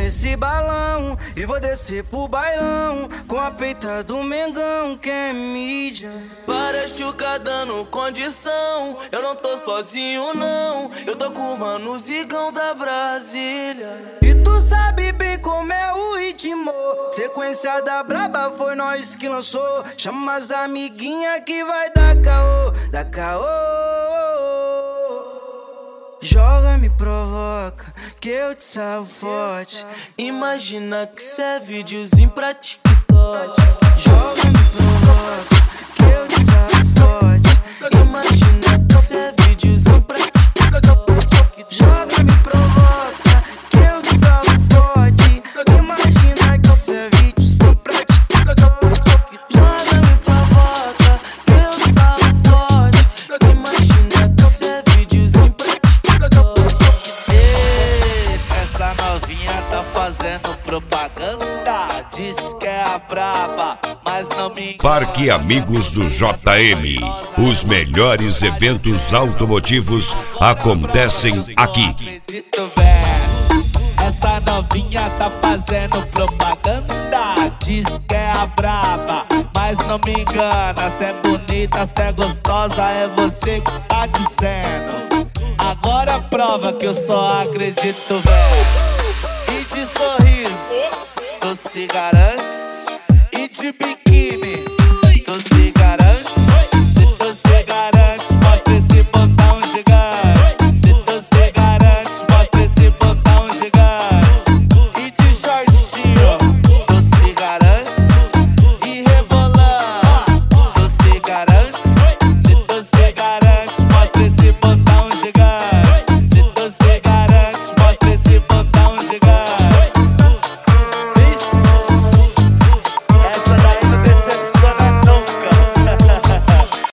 nesse balão e vou descer pro bailão com a peita do Mengão, que é mídia. Várias chuca dando condição, eu não tô sozinho não, eu tô com o mano Zigão da Brasília. E tu sabe bem como é o ritmo, sequência da braba foi nós que lançou. Chama as amiguinha que vai dar caô, dá caô. Joga, me provoca, que eu te salvo forte. Imagina que cê é videozinho pra TikTok. Joga, me provoca, que eu te salvo forte. Imagina que cê é videozinho pra TikTok. Joga, me provoca, que eu te salvo forte. Imagina que cê é videozinho pra TikTok. Joga, me provoca, que eu te salvo forte. Imagina que cê é videozinho pra TikTok. Essa novinha tá fazendo propaganda, diz que é a braba, mas não me engana. Parque Amigos do JM. Os melhores eventos automotivos acontecem aqui. Essa novinha tá fazendo propaganda, diz que é a braba, mas não me engana. Cê é bonita, cê é gostosa, é você que tá dizendo. Agora prova que eu só acredito, velho. E de sorriso, tu se garante. E de biquíni